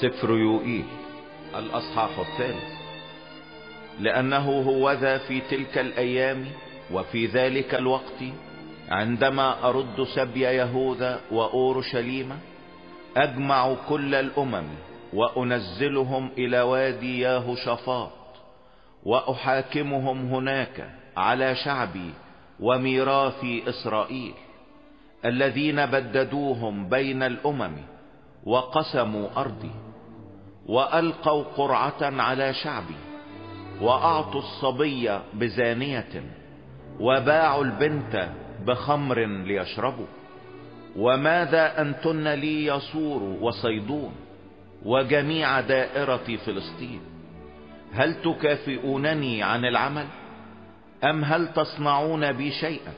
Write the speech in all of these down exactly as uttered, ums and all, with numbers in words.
سفر يوئيل الأصحاح الثالث. لأنه هوذا في تلك الأيام وفي ذلك الوقت عندما أرد سبي يهوذا وأورشليم أجمع كل الأمم وأنزلهم إلى وادي يهوشافاط وأحاكمهم هناك على شعبي وميراثي إسرائيل الذين بددوهم بين الأمم وقسموا أرضي وألقوا قرعة على شعبي وأعطوا الصبي بزانية وباعوا البنت بخمر ليشربوا. وماذا أنتن لي يصور وصيدون وجميع دائرة فلسطين؟ هل تكافئونني عن العمل أم هل تصنعون بي شيئا؟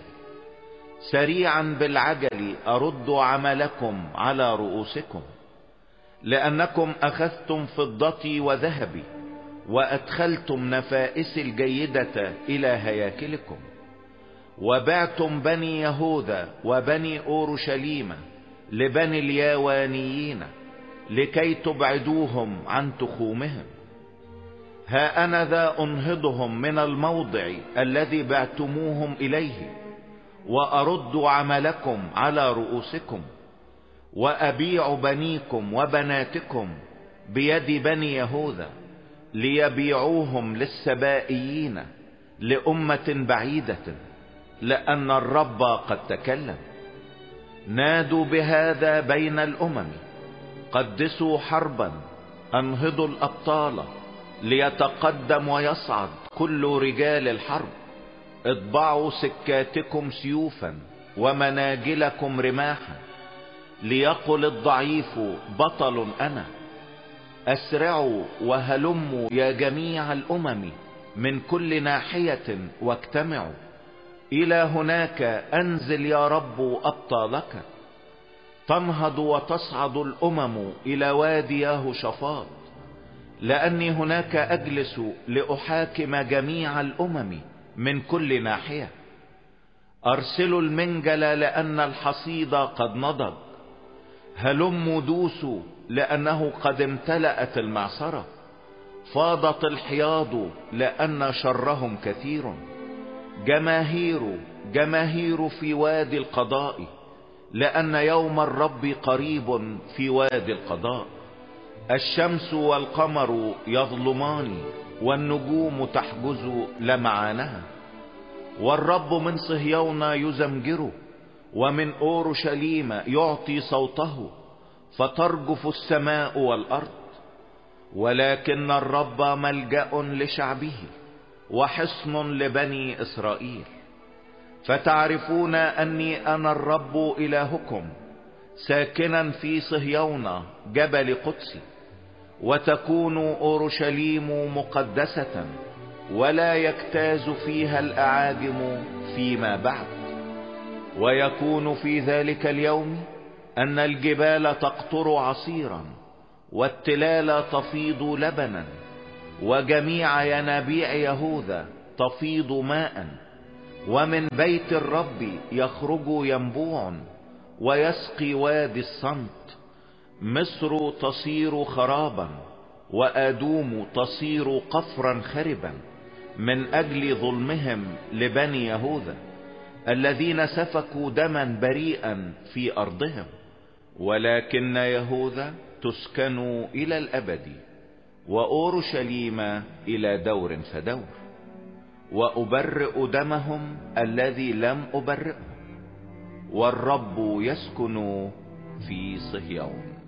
سريعا بالعجل أرد عملكم على رؤوسكم، لأنكم أخذتم فضتي وذهبي وأدخلتم نفائسي الجيدة إلى هياكلكم، وبعتم بني يهوذا وبني أورشليم لبني الياوانيين لكي تبعدوهم عن تخومهم. ها أنا ذا أنهضهم من الموضع الذي بعتموهم إليه وأرد عملكم على رؤوسكم، وأبيع بنيكم وبناتكم بيد بني يهوذا ليبيعوهم للسبائيين لأمة بعيدة، لأن الرب قد تكلم. نادوا بهذا بين الأمم، قدسوا حربا، انهضوا الأبطال ليتقدم ويصعد كل رجال الحرب. اطبعوا سكاتكم سيوفا ومناجلكم رماحا، ليقل الضعيف بطل أنا. أسرعوا وهلموا يا جميع الأمم من كل ناحية واجتمعوا إلى هناك. أنزل يا رب أبطالك. تنهض وتصعد الأمم إلى وادي يهوشافاط، لأني هناك أجلس لأحاكم جميع الأمم من كل ناحية. أرسلوا المنجل لأن الحصيد قد نضج. هلموا دوسوا لأنه قد امتلأت المعصرة. فاضت الحياض لأن شرهم كثير. جماهير جماهير في وادي القضاء، لأن يوم الرب قريب في وادي القضاء. الشمس والقمر يظلمان والنجوم تحجز لمعانها. والرب من صهيون يزمجر ومن أورشليم يعطي صوته، فترجف السماء والأرض. ولكن الرب ملجأ لشعبه وحصن لبني إسرائيل. فتعرفون أني أنا الرب إلهكم ساكنا في صهيون جبل قدسي. وتكون أورشليم مقدسة ولا يجتاز فيها الأعاجم فيما بعد. ويكون في ذلك اليوم أن الجبال تقطر عصيرا والتلال تفيض لبنا وجميع ينابيع يهوذا تفيض ماء. ومن بيت الرب يخرج ينبوع ويسقي وادي الصمت. مصر تصير خرابا وآدوم تصير قفرا خربا من أجل ظلمهم لبني يهوذا الذين سفكوا دما بريئا في أرضهم. ولكن يهوذا تسكن إلى الأبد وأورشليم إلى دور فدور. وأبرئ دمهم الذي لم أبرئه، والرب يسكن في صهيون.